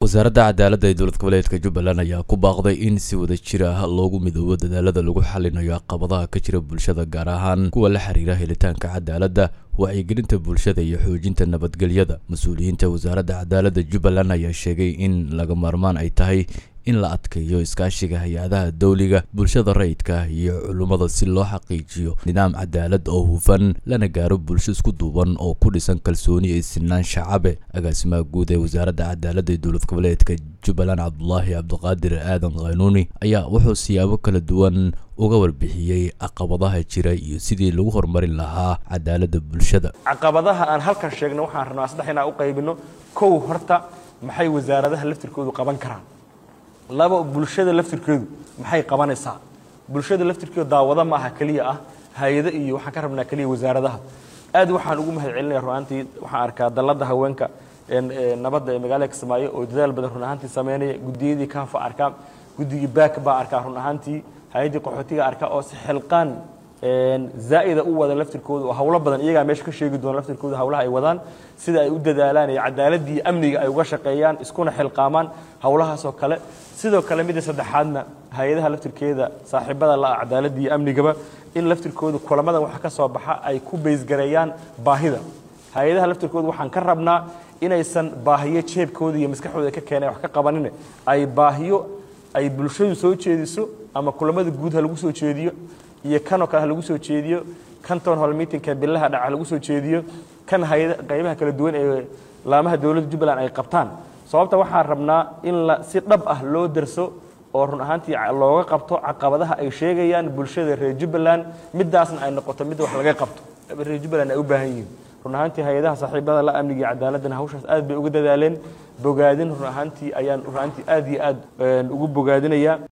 wasaaradda cadaaladda ee dowlad goboleedka Jubbaland ayaa ku baaqday in si wada jir ah loogu midoobo dadaalada lagu xalinayo caqabadaha ka jira bulshada gaar ahaan kuwa la xiriira helitaanka cadaaladda wacyigelinta bulshada iyo xoojinta nabadgelyada. Mas'uuliyiinta wasaaradda cadaaladda Jubbaland ayaa sheegay in laga maarmaan ay tahay in la adkeeyo iskaashiga hay'adaha dawliga, bulshada rayidka iyo culimada si loo xaqiijiyo nidaam cadaalad oo hufan lana gaaro bulsho isku duuban oo ku dhisan kalsooni iyo sinaan shacabe. Agaasimaha guud ee wasaaradda cadaaladda ee dowlad goboleedka Jubbaland Cabdullaahi Cabdiqaadir Aadan Qaynuuni ayaa wuxuu siyaabo kala duwan uga warbixiyay caqabadaha jira iyo sidii lagu horumarin lahaa cadaaladda bulshada. Caqabadaha aan halkan sheegno waxaan rabnaa saddex inaan u qaybino. kow horta maxay wasaaradaha laftirkoodu qaban karaan? laba bulshada laftirkeedu maxay qabanaysaa? bulshada laftirkeedu daawada ma aha kaliya ah hay'ado iyo waxaan ka rabnaa kaliya wasaaradaha. aad waxaan ugu mahadcelinayaa runaantii waxaan arkaa dalladda haweenka nabadda ee magaalada Kismaayo oo dadaal badan runaantii sameynaya, gudiyadii kaafa arkaa, gudigii baak baa arkaa runaantii, hay'adii qaxootiga arkaa oo si xilqaan zaa'ida u wada laftirkoodu oo hawlo badan iyaga meesha ka sheegi doona laftirkoodu hawlaha ay wadaan sida ay u dadaalaan ee cadaaladii amniga ay uga shaqeeyaan iskuna xilqaamaan hawlahaas oo kale. sidoo kale mid saddexaadna hay'adaha laftirkeeda saaxiibada la cadaaladii amnigaba in laftirkoodu kulamadan wax ka soo baxa ay ku beesgareeyaan baahida. hay'adaha laftirkoodu waxaan ka rabnaa inaysan baahiyo jeebkooda iyo maskaxdooda ka keenay wax ka qabanin ay baahiyo ay bulshadu soo jeediso ama kulamada guud ha lagu soo jeediyo iyo kan oo kale lagu soo jeediyo kan town hall meeting ka billaha dhaca lagu soo jeediyo kan hay'adaha qaybaha kala duwan ee laamaha dawladda Jubbaland ay qabtaan. sababta waxaan rabnaa in la si dhab ah loo darso oo run ahaantii looga qabto caqabadaha ay sheegayaan bulshada reer Jubbaland midaasna ay noqoto mid wax laga qabto reer Jubbaland ay u baahan yihiin. run ahaantii hay'adaha saaxiibada la amniga iyo cadaaladda hawshaas aad bay uga dadaaleen bogaadin run ahaantii ayaan aad iyo aad ugu bogaadinayaa.